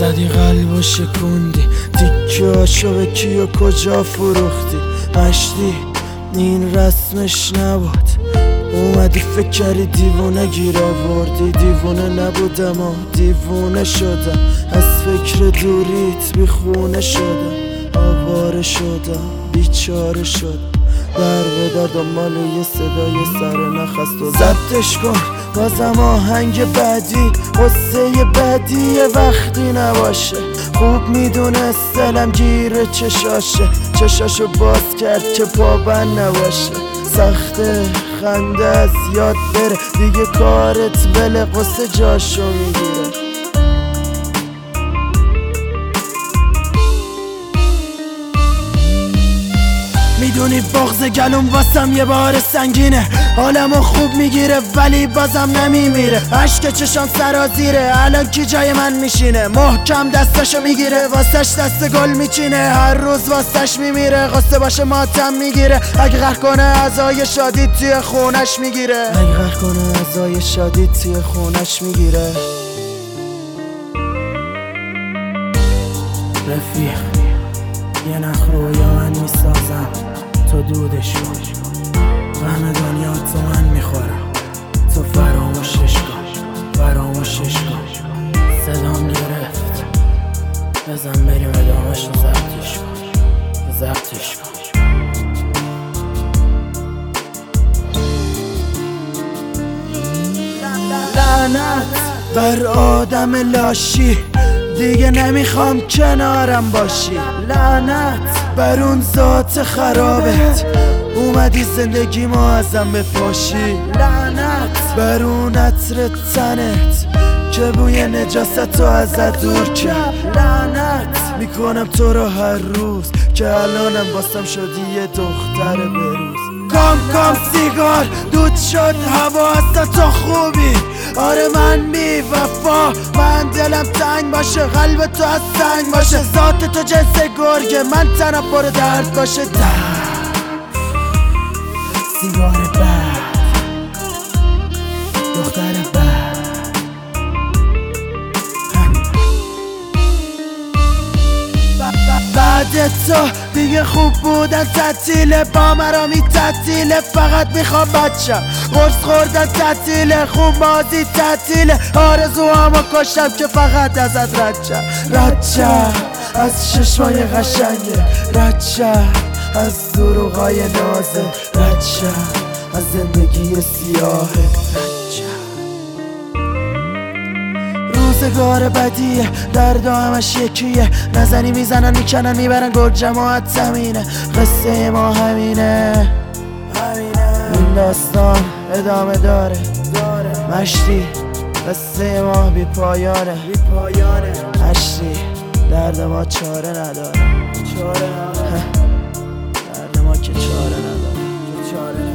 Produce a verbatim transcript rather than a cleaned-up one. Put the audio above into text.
زدی قلب و شکوندی، تیکه‌هاشو به کی و کجا فروختی. مشتی این رسمش نبود، اومدی فکر کردی دیوونه گیر آوردی. دیوونه نبودم و دیوونه شدم، از فکر دوریت بی خونه شدم. آواره شدم بیچاره شدم، در به در دنبال یه صدای سر نخست و ضبطش کن بازم آهنگ بعدی. قصه بعدی یه وقتی نباشه، خوب میدونست دلم گیر چشاشه. چشاشو باز کرد که پابند نباشه. سخته خنده از یاد بره، دیگه کارت بله قصه جاشو میگیره. میدونی بغض گلوم واسم یه بار سنگینه، حالمو خوب میگیره ولی بازم نمیمیره. عشق چشام سرازیره، الان کی جای من میشینه؟ محکم دستشو میگیره، واسش دست گل میچینه. هر روز واسش میمیره، قصه باشه ماتم میگیره. اگه قهر کنه عزای شادی توی خونش میگیره. اگه قهر کنه عزای شادی توی خونش میگیره. رفیق یه نخ رویا من میسازم، تو دودش کن. غم دنیا تو من میخورم، تو فراموشش کن، فراموشش کن. صدام گرفت، بزن بریم ادامهش رو ضبطش کن، ضبطش کن. لعنت بر آدم لاشی، دیگه نمیخوام کنارم باشی. لعنت بر اون ذات خرابت، اومدی زندگی ما ازم بپاشی. لعنت بر اون عطر تنت که بوی نجاست رو ازت دور کرد. لعنت میکنم تو رو هر روز که الانم باستم شدی یه دختر بروز. کام کام سیگار دود شد هوا، اصلا تو خوبی. آره من بی وفا، من دلم تنگ باشه، قلب تو از سنگ باشه. ذات تو جنس گرگه، من تنم پر درد باشه. درد سیگار بد، دختر بد. بعد تو دیگه خوب بودن تعطیله، با مرا می تعطیله. فقط میخوام بچم، قرص خوردن تعطیله، خوب بازی تعطیله. آرزوهامو کشتم که فقط ازت رد شم. رد شم از چشمای قشنگه، رد شم از دروغای نازه، رد شم از زندگی سیاهه، رد شم. روزگار بدیه، درد همش یکیه. نزنی میزنن میکنن میبرن، گل جماعت زمینه. قصه ما همینه، این داستان ادامه داره. مشتی قصه ما بی پایانه. مشتی درد ما چاره نداره. درد ما که چاره نداره.